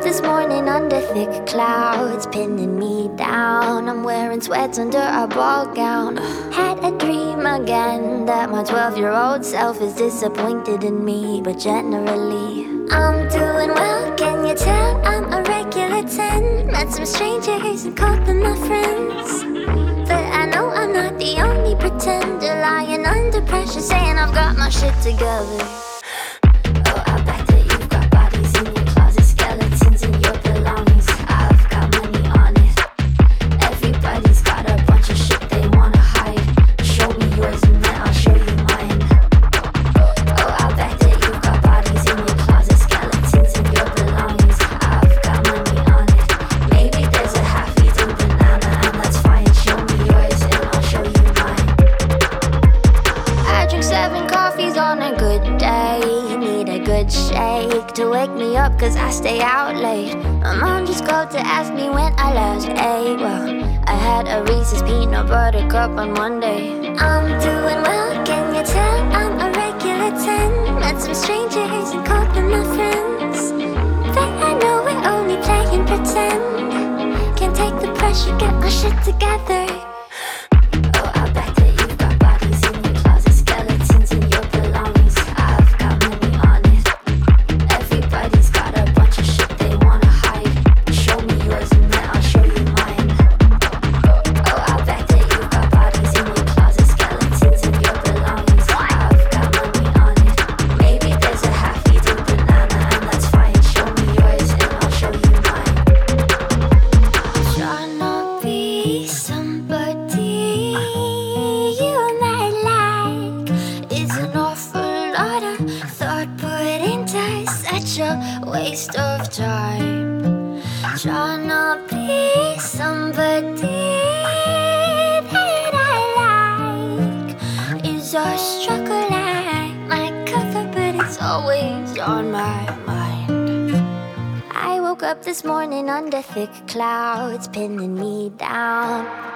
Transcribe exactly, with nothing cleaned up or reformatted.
this morning under thick clouds, pinning me down. I'm wearing sweats under a ball gown. Had a dream again that my twelve-year-old self is disappointed in me, but generally I'm doing well. Can you tell I'm a regular ten? Met some strangers and called them my friends, but I know I'm not the only pretender lying under pressure, saying I've got my shit together. On a good day, need a good shake to wake me up, cause I stay out late. My mom just called to ask me when I last ate. Well, I had a Reese's peanut butter cup on Monday. I'm doing well, can you tell I'm a regular ten? Met some strangers and called them my friends, but I know we're only playing pretend. Can't take the pressure, get my shit together. Such a waste of time, tryna be somebody that I like. Is a struggle I might cover, but it's always on my mind. I woke up this morning under thick clouds, pinning me down.